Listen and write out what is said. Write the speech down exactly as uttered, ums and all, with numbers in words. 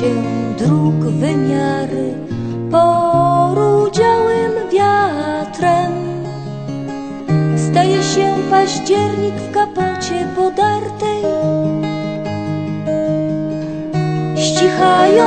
się dróg wymiary porudziałym wiatrem. Staje się październik w kapocie podartej, ścichają